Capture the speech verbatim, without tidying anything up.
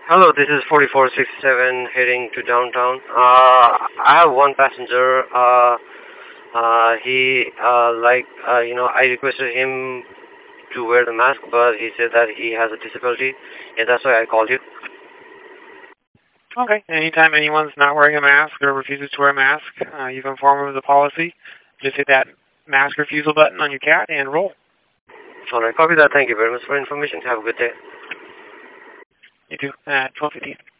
Hello, this is forty-four sixty-seven heading to downtown. Uh, I have one passenger. Uh, uh, he, uh, like, uh, you know, I requested him to wear the mask, but he said that he has a disability, and that's why I called you. Okay. Anytime anyone's not wearing a mask or refuses to wear a mask, uh, you can inform them of the policy. Just hit that mask refusal button on your cat and roll. All right, copy that. Thank you very much for information. Have a good day. You too. At twelve fifteen.